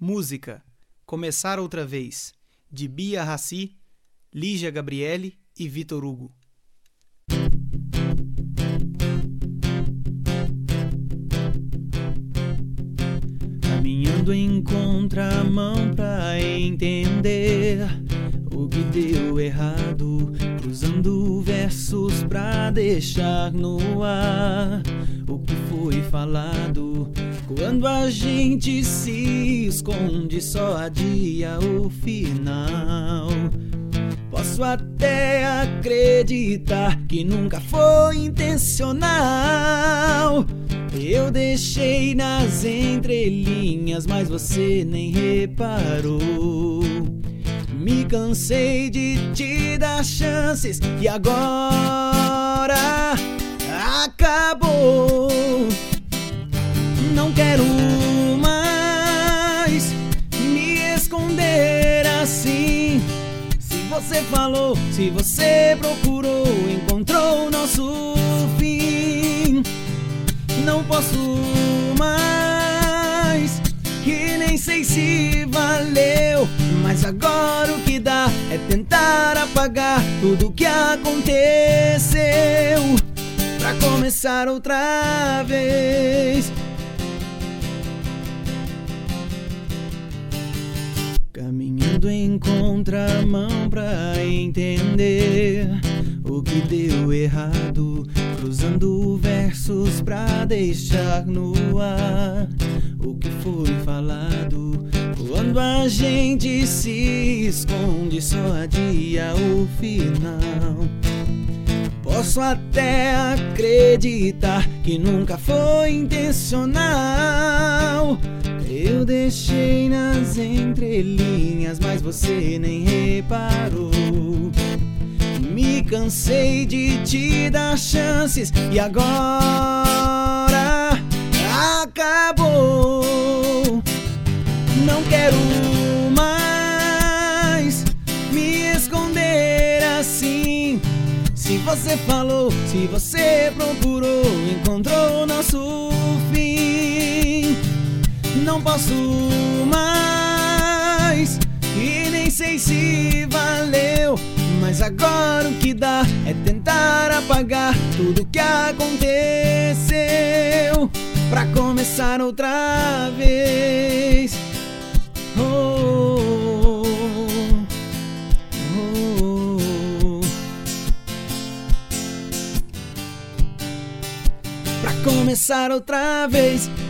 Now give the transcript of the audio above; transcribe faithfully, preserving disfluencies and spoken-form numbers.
Música Começar Outra Vez, de Bia Raci, Lígia Gabriele e Vitor Hugo. Caminhando em contramão pra entender o que deu errado, cruzando versos pra deixar no ar o que foi falado. Quando a gente se esconde, só adia o final. Posso até acreditar que nunca foi intencional. Eu deixei nas entrelinhas, mas você nem reparou. Me cansei de te dar chances e agora acabou. Não quero mais me esconder assim. Se você falou, se você procurou, encontrou o nosso fim. Não posso mais e nem sei se valeu. Mas agora o que dá é tentar apagar tudo que aconteceu pra começar outra vez. Caminhando em contramão pra entender o que deu errado, cruzando versos pra deixar no ar o que foi falado. Quando a gente se esconde, só adia o final. Posso até acreditar que nunca foi intencional. Eu deixei nas entrelinhas, mas você nem reparou. Me cansei de te dar chances e agora acabou. Não quero mais me esconder assim. Se você falou, se você procurou, encontrou nosso fim. Não posso mais e nem sei se valeu. Mas agora o que dá é tentar apagar tudo que aconteceu pra começar outra vez. Oh, oh, oh. Pra começar outra vez.